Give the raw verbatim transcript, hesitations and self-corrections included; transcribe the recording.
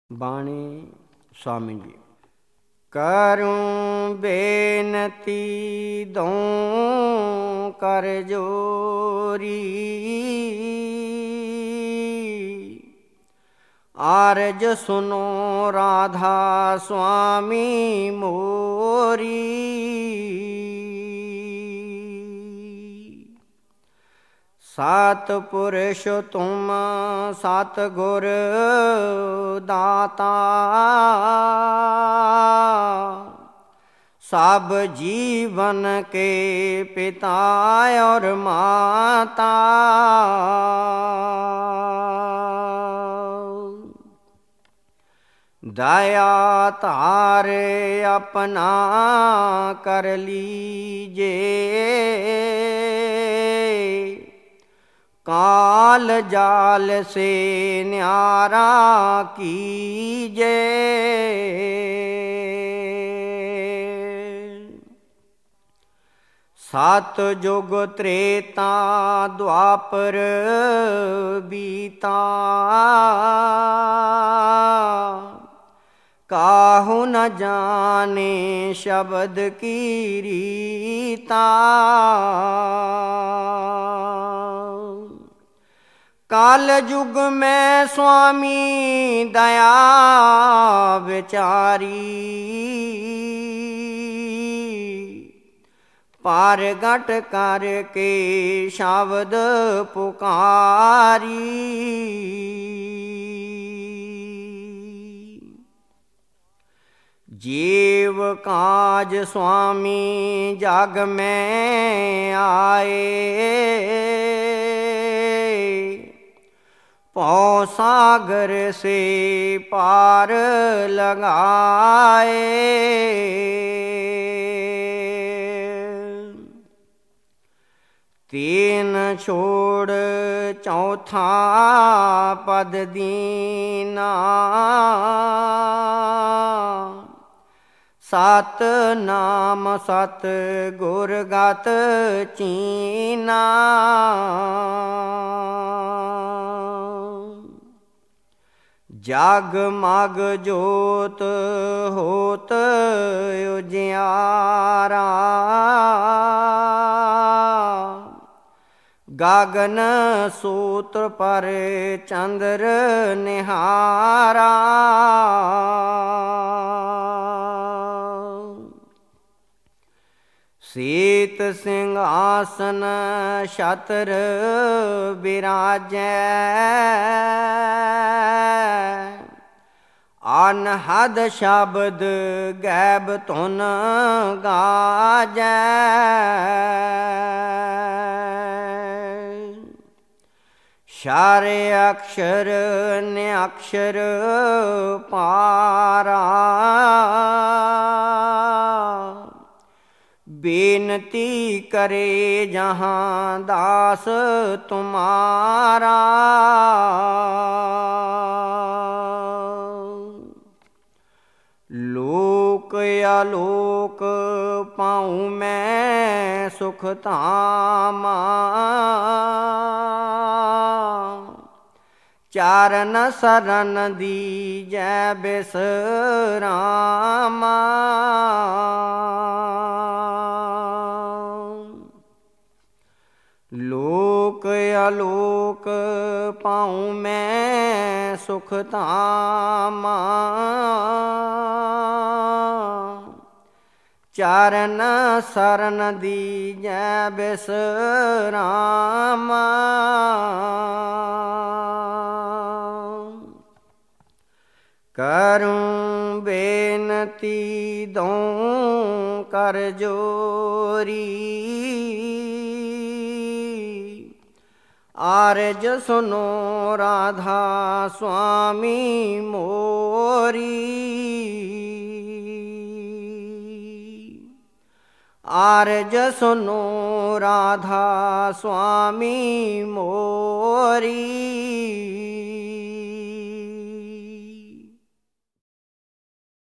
ਬਾਣੀ स्वामी जी। करूं बेनती दूं कर जोरी, आरज सुनो राधा स्वामी मोरी। सत पुरुष तुम सत गुर दाता, सब जीवन के पिता और माता। दया तारे अपना कर लीजे, काल जाल से न्यारा कीजे। सत जुग त्रेता द्वापर बीता, काहू न जाने शब्द की रीता। काल युग में स्वामी दया विचारी, पार घट करके शब्द पुकारी। जीव काज स्वामी जग में आए, पौ सागर से पार लगाए। तीन छोड़ चौथा पद दीना, सत नाम सत गुर गत चीना। जग मग जोत होत उजियारा, गगन सूत्र पर चंद्र निहारा। सीत सिंहासन छत्र बिराजै, अनहद शब्द गैब धुन गाजै। क्षर अक्षर न्यक्षर पारा, बेनती करे जहाँ दास तुम्हारा। लोक आलोक पाऊँ मैं सुख धामा, चारण शरण दीजै बिसरामा। लोक आलोक पाऊँ मैं सुख धामा, चारण शरण दीजै बिसरामा। करूं बेनती दूं कर जोरी, आरज सुनो राधा स्वामी मोरी। आरज सुनो राधा स्वामी मोरी।